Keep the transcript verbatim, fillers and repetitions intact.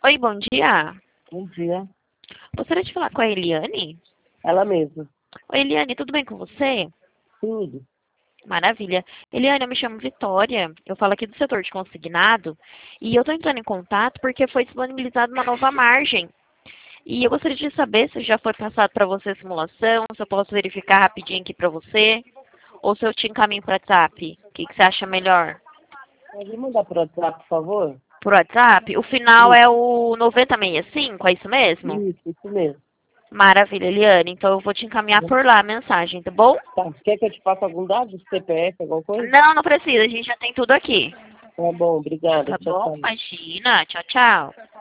Oi, bom dia. Bom dia. Gostaria de falar com a Eliane. Ela mesma. Oi, Eliane, tudo bem com você? Tudo. Maravilha. Eliane, eu me chamo Vitória. Eu falo aqui do setor de consignado. E eu estou entrando em contato porque foi disponibilizada uma nova margem. E eu gostaria de saber se já foi passado para você a simulação, se eu posso verificar rapidinho aqui para você, ou se eu te encaminho para o WhatsApp. O que, que você acha melhor? Pode mandar por WhatsApp, por favor? Por WhatsApp? O final Isso, é o noventa e sessenta e cinco, é isso mesmo? isso, isso mesmo. Maravilha, Eliane. Então eu vou te encaminhar por lá a mensagem, tá bom? Tá. Quer que eu te passe algum dado? C P F, alguma coisa? Não, não precisa, a gente já tem tudo aqui. Tá bom, obrigada. Tá Tchau, bom? tchau. Imagina. Tchau, tchau.